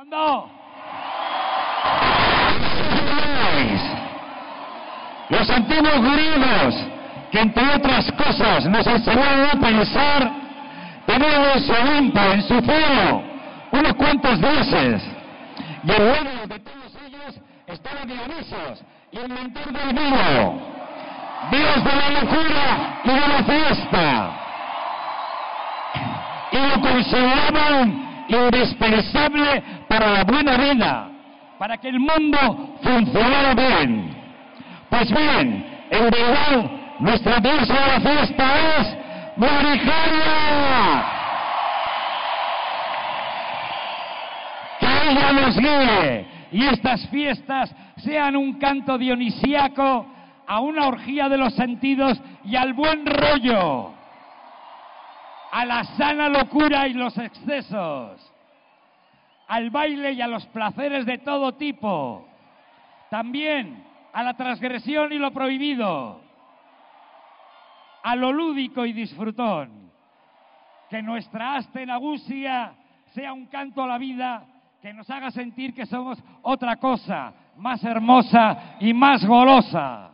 mundo. Los antiguos griegos, que entre otras cosas nos enseñaron a pensar, tenían en su Olimpo, en su cielo, unos cuantos dioses. Y en medio de todos ellos estaba Dionisos, inventor del vino, dios de la locura y de la fiesta. Y lo consideraban indispensable para la buena vida, para que el mundo funcionara bien. Pues bien, en Bilbao, nuestra diosa de la fiesta es Marijaña. Que ella nos guíe y estas fiestas sean un canto dionisíaco a una orgía de los sentidos y al buen rollo, a la sana locura y los excesos, al baile y a los placeres de todo tipo, también a la transgresión y lo prohibido, a lo lúdico y disfrutón. Que nuestra Aste Nagusia sea un canto a la vida que nos haga sentir que somos otra cosa, más hermosa y más golosa.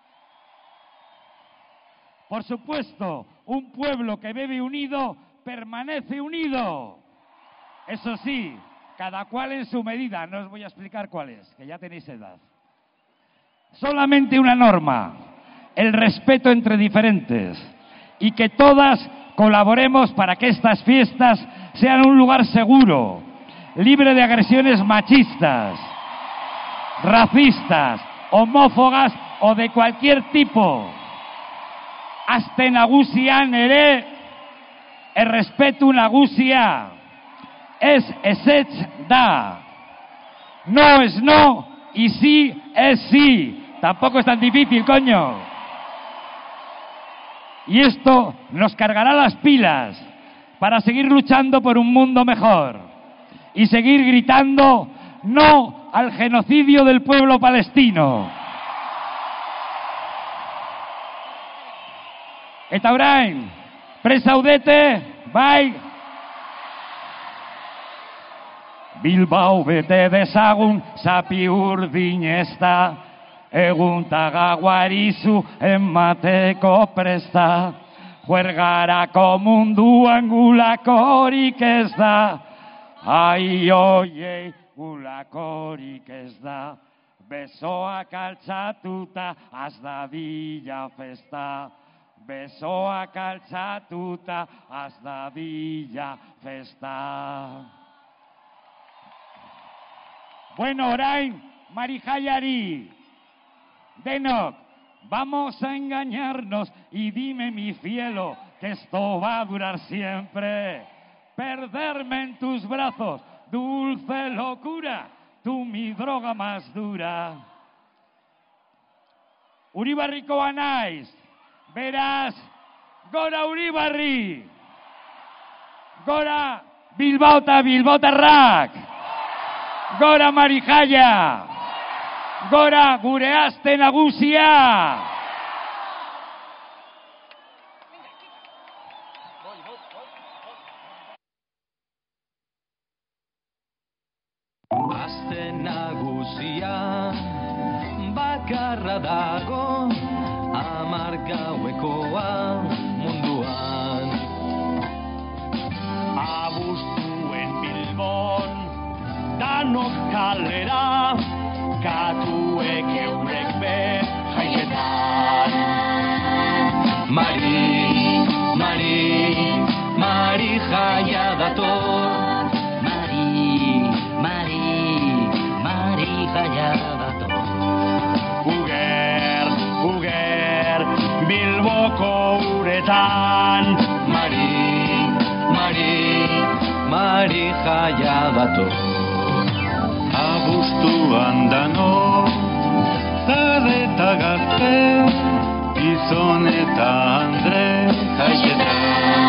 Por supuesto, un pueblo que bebe unido permanece unido. Eso sí, cada cual en su medida. No os voy a explicar cuál es, que ya tenéis edad. Solamente una norma: el respeto entre diferentes, y que todas colaboremos para que estas fiestas sean un lugar seguro, libre de agresiones machistas, racistas, homófobas o de cualquier tipo. Aste nagusian ere, errespetu nagusia, ezetz da. No es no y sí es sí. Tampoco es tan difícil, coño. Y esto nos cargará las pilas para seguir luchando por un mundo mejor y seguir gritando no al genocidio del pueblo palestino. Eta orain, prest zaudete, bai? Bilbao bete dezagun zapi urdin ez da, egun tagaguarizu emateko presta, juergarako munduan gulakorik ez da, ai oiei gulakorik ez da, besoak altzatuta az dadila festa, besoak altzatuta az dadila festa. Bueno, orain, Marijaiari, denok, vamos a engañarnos y dime mi cielo que esto va a durar siempre. Perderme en tus brazos, dulce locura, tú mi droga más dura. Uribarrikoa naiz, beraz, gora Uribarri, gora Bilbao eta bilbotarrak, gora Marijaia, gora gure Aste Nagusia. Aste Nagusia bakarra dago, hamar gauekoa munduan. Abuztuen Bilbon danok kalera, katuek eurek be jaiketan. Mari jaia dator, Mari jaia dator. Uger, Bilboko uretan, Mari jaia dator. Abuztuan dano, zade eta gazte, gizon eta andre jaietan.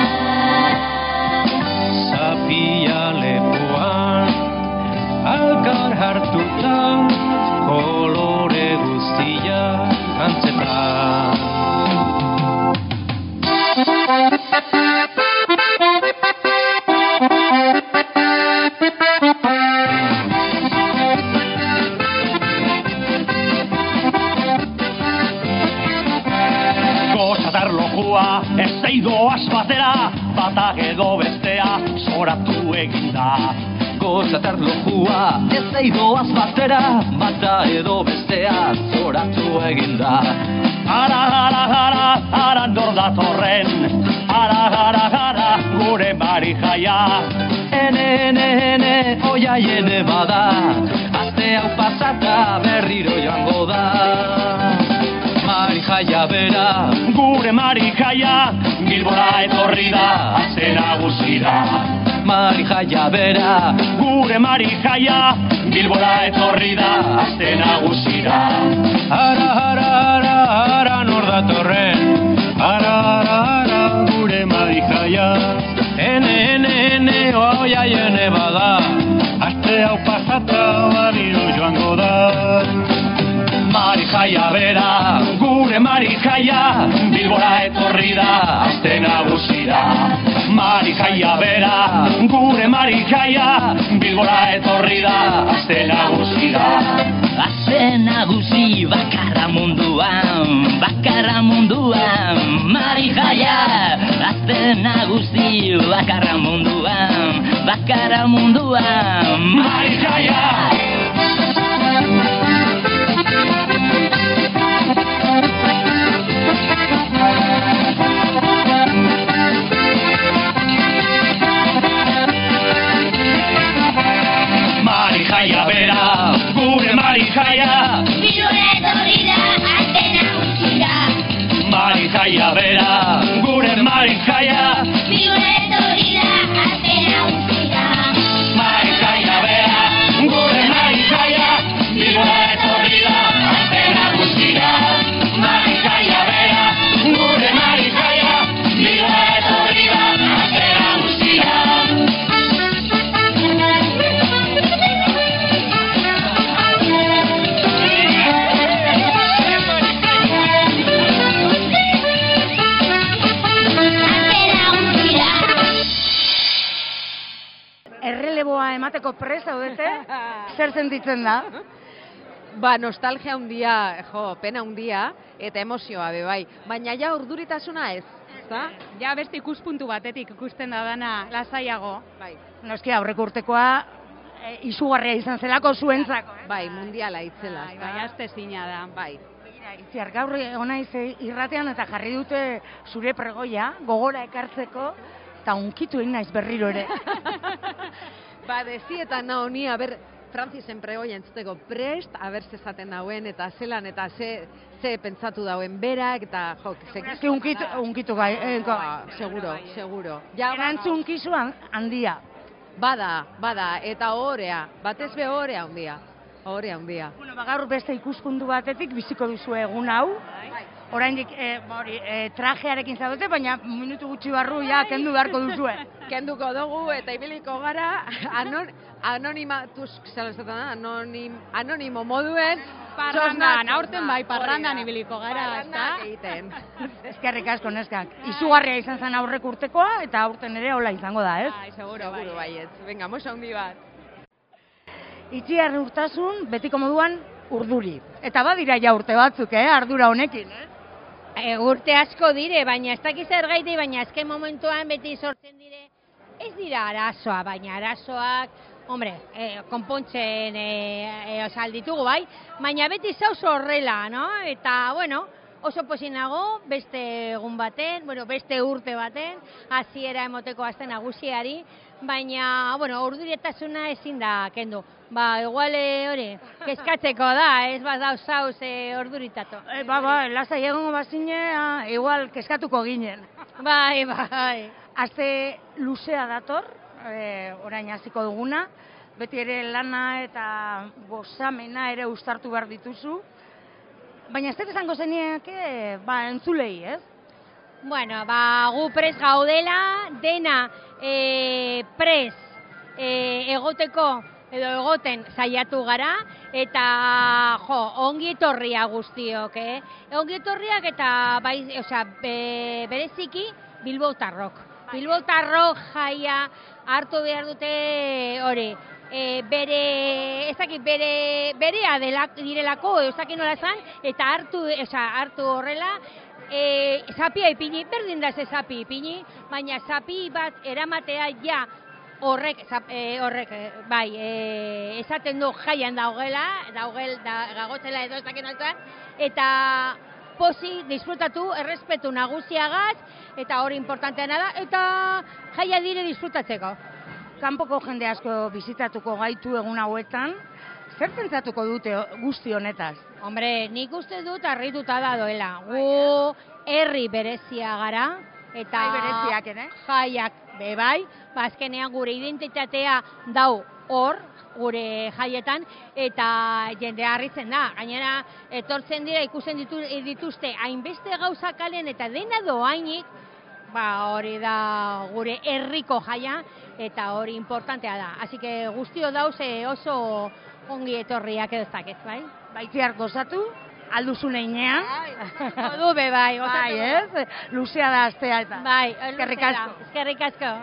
Zapia lepoan, alkar hartuta, kolore guztia antzetan. doaz batera, batak edo bestea zoratu eginda. Gozatar lojua, ez eidoaz batera, bata edo bestea zoratu eginda. Ara, nor datorren, ara, gure mari jaia. Ene, oiaiene bada, aste hau pasata berriro joango da. Mari jaia bera, Gure mari jaia, Bilbora etorri da, aste nagusira. Mari jaia bera, Gure mari jaia, Bilbora etorri da, aste nagusira. Ara, nor datorren, ara, gure mari jaia. ene, oiaiene bada, Aste hau pasata barriro joango da. Mari jaia bera, gure mari jaia, Bilbora etorri da, aste nagusira. Mari jaia bera, gure mari jaia, Bilbora etorri da, aste nagusira. Aste nagusi bakarra munduan, Mari jaia. Aste nagusi bakarra munduan, Mari jaia. Mari jaia bera, gure mari jaia, Bilbora etorri da, aste nagusira. Mari jaia bera, gure mari jaia, Bilbora etorri da, aste nagusira. Mari jaia bera, gure mari jaia, Bilbora etorri da, aste nagusira. Mari jaia bera, gure mari jaia, Bilbora etorri da, aste nagusira. Erreleboa emateko prest zaudete, zer sentitzen da? Ba, nostalgia handia, pena handia, eta emozioa be bai. Baina ja urduritasuna ez, ezta? Ja beste ikuspuntu batetik ikusten da dana lasaiago. Bai, Noski aurreko urtekoa izugarria izan zelako zuentzako, bai, mundiala itzela, Bai, ezta? astezina da. Bai. Itziar, gaur onaiz irratean eta jarri dute zure pregoia, gogora ekartzeko, eta unkitu egin naiz berriro ere. Ba, dezietan naho ni, ber, Frantzisen pregoia entzuteko prest, aber zezaten dauen, eta zelan, eta ze pentsatu dauen berak, eta Eski unkitu gai, seguro. Ja, erantzunkizu handia. Bada, eta ohorea, batez be ohorea handia. Bueno, gaur beste ikuspuntu batetik biziko duzu egun hau. Oraindik trajearekin zaudete, baina minutu gutxi barru ja kendu beharko duzue. Kenduko dugu eta ibiliko gara anonimo moduen Parrandan, aurten bai, parrandan ibiliko gara, ezta? Egiten. Eskerrik asko neskak. Izugarria izan zen aurreko urtekoa eta aurten ere hola izango da, ez? Bai, seguro bai. Baietz. Venga, mosa handi bat. Itziar Urtasun betiko moduan urduri. Eta badira ja urte batzuk, ardura honekin, Urte asko dire, baina ez dakiz zergaiti, baina azken momentuan beti sortzen dire, ez dira arazoa, baina arazoak, hombre, konpontzen ditugu bai, baina beti zauz horrela, no? Eta, bueno, oso posinago, beste egun baten, beste urte baten, hasiera emoteko aste nagusiari, baina, urdurietasuna ezin da kendu. Ba, igual hori, kezkatzeko da, ez bat dauz zauz orduritatu. Lasai egongo bazine, igual kezkatuko ginen. Bai. Aste luzea dator, orain hasiko duguna, beti ere lana eta gozamena ere uztartu behar dituzu. Baina ez dut esango zenieke, entzulei, ez? Bueno, gu prest gaudela, dena prest egoteko edo egoten saiatu gara, eta ongi etorria guztiok, Ongi etorriak eta bereziki Bilbotarrok. Bilbotarrok jaia hartu behar dute hori, berea direlako, ez dakit nola esan, eta hartu horrela, zapia ipini, berdin da ze zapi ipini, baina zapi bat eramatea ja horrek, bai, esaten du jaian gagotzela edo ez dakin altua, eta posi, disfrutatu, errespetu nagusiagaz, eta hori importanteena da, eta jaia dire disfrutatzeko. Kanpoko jende asko bizitatuko gaitu egun hauetan, zer pentsatuko dute guzti honetaz? Hombre, nik uste dut harrituta da doela. Gu herri berezia gara, eta bereziak ere? Jaiak bai, azkenean gure identitatea dau hor, gure jaietan, eta jende harritzen da. Gainera, etortzen dira ikusten dituzte hainbeste gauza kalen eta dena doainik, hori da gure herriko jaia, eta hori importantea da. Así que guztio dauz oso ongi etorriak edo ez dakit, bai? Baitziar gozatu, alduzun einean. Du be bai, gozatu. Bai, ez? Luzea da astea eta. Bai, eskerrik asko. Eskerrik asko.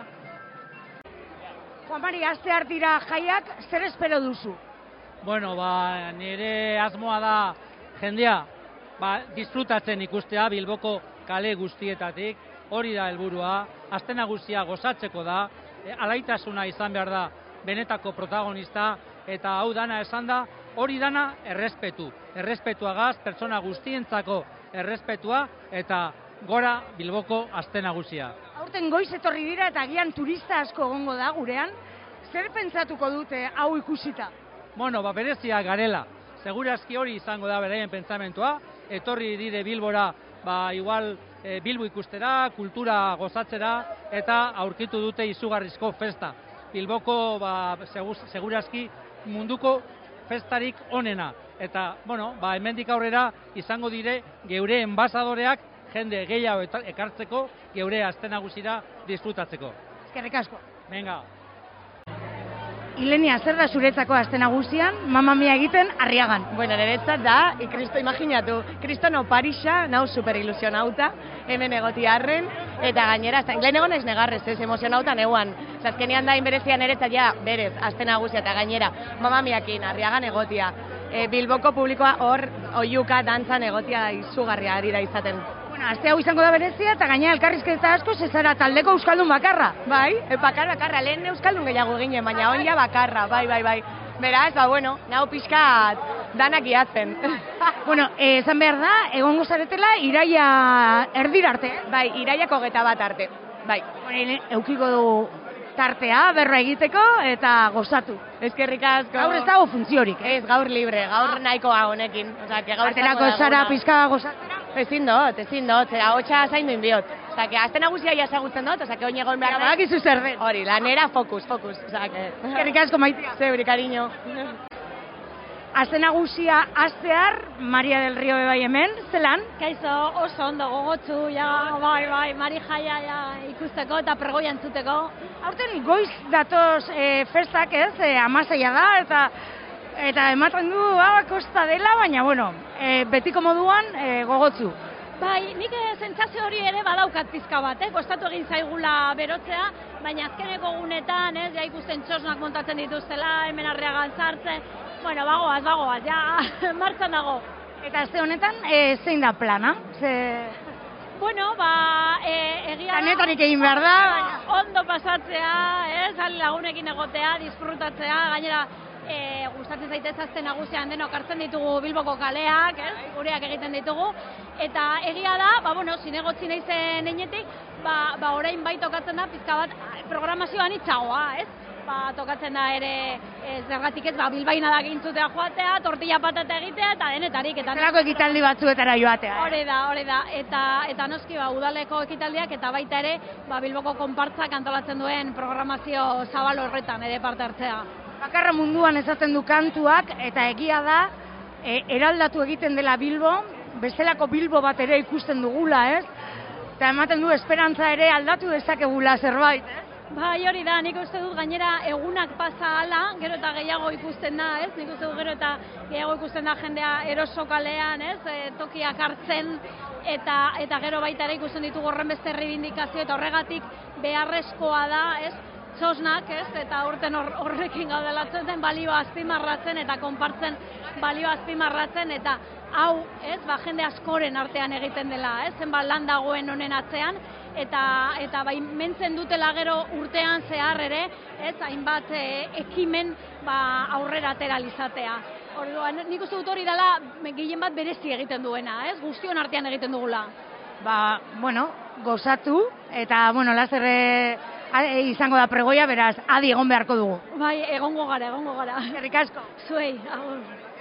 Juan Mari, astear dira jaiak, zer espero duzu? Bueno, nire asmoa da jendea disfrutatzen ikustea Bilboko kale guztietatik, hori da helburua, aste nagusia gozatzeko da, alaitasuna izan behar da benetako protagonista, eta hau dana esan da, hori dana errespetuagaz, pertsona guztientzako errespetua, eta gora Bilboko aste nagusia. Aurten goiz etorri dira eta agian turista asko egongo da gurean, zer pentsatuko dute hau ikusita? Bueno, berezia garela, segurazki hori izango da beraien pentsamentua, etorri dire Bilbora, igual Bilbo ikustera, kultura gozatzera, eta aurkitu dute izugarrizko festa. Bilboko segurazki munduko festarik onena. Eta, hemendik aurrera izango dire geure enbasadoreak jende gehiago ekartzeko, geure aste nagusira disfrutatzeko. Eskerrik asko. Venga. Ilenia, zer da zuretzako aste nagusian, Mamma Mia egiten Arriagan? Bueno, niretzat da, imaginatu, Kristono Parisa, nau super ilusionauta, hemen egotiarren, eta gainera, lehen egon ez negarrez, emozionauta neuan. Azkenean da, inberezian niretzat ja, berez, aste nagusia eta gainera, Mamma Miakin Arriagan egotia. Bilboko publikoa hor, oiuka, dantzan egotia izugarria ari da izaten. Aste hau izango da berezia eta gaina elkarrizketa asko zezara taldeko euskaldun bakarra. Bai, bakarra, lehen euskaldun gehiago ginen, baina on ja bakarra, bai. Beraz, nau pixkat danak ihatzen. Esan behar da, egongo zaretela iraia erdira arte. Bai, iraiako 21 arte, bai. Eukiko du tartea, berra egiteko eta gozatu. Eskerrik asko. Gaur ez dago funtziorik. Ez, gaur libre, gaur nahikoa honekin. Aterako zara pizka gozatzera? Ezin dut, zera hotxa zaindu inbiot. Azte nagusia jasagutzen dut, oin egon behar da. Bakizu zer den. Hori, lanera fokus. Eskerrik asko Maitia. Zeuri, cariño. Aste nagusia astear, Maria del Rio bai hemen, zelan? Kaixo, oso ondo gogotsu, bai, Mari jaia ikusteko eta pregoia entzuteko. Aurten goiz datoz festak ez, 16 da, eta ematen du kosta dela, baina betiko moduan gogotsu. Bai, nik sentsazio hori ere badaukat pizka bat, kostatu egin zaigula berotzea, baina azkeneko gunetan, ja ikusten txosnak montatzen dituztela, hemen Arriagan sartzen, bagoaz, ja, martxan dago. Eta aste honetan, zein da plana? Egia da... Planetarik egin behar da. Ondo pasatzea, lagunekin egotea, disfrutatzea, gainera, gustatzen zaitez aste nagusian denok hartzen ditugu Bilboko kaleak, gureak egiten ditugu, eta egia da, zinegotzi naizen heinetik, orain bai tokatzen da pizka bat programazioan itxagoa, tokatzen da ere zergatik ez, bilbaina da gintzutea joatea, tortilla patata egitea, eta denetarik. Zelako ekitaldi batzuetara joatea. Hori da, eta noski udaleko ekitaldiak, eta baita ere Bilboko konpartzak antolatzen duen programazio zabal horretan ere parte hartzea. Bakarra munduan esaten du kantuak, eta egia da, eraldatu egiten dela Bilbo, bestelako Bilbo bat ere ikusten dugula, ez? Eta ematen du esperantza ere aldatu dezakegula zerbait, ez? Bai, hori da, nik uste dut gainera egunak pasa hala, gero eta gehiago ikusten da, ez? Nik uste dut gero eta gehiago ikusten da jendea eroso kalean, ez? Tokiak hartzen, eta gero baita ere ikusten ditugu horren beste errebindikazio, eta horregatik beharrezkoa da, ez? Txosnak, ez? Eta urten horrekin gaudelatzen den balioa azpimarratzen eta konpartzen balioa azpimarratzen, eta hau, ez, jende askoren artean egiten dela, ez, zenbat lan dagoen honen atzean, eta bai mentzen dutela gero urtean zehar ere, ez, hainbat ekimen aurrera atera izatea. Orduan, nik uste dut hori dela gehien bat berezi egiten duena, ez, guztion artean egiten dugula. Gozatu, eta, laster izango da pregoia, beraz, adi egon beharko dugu. Bai, egongo gara. Eskerrik asko. Zuei, agur.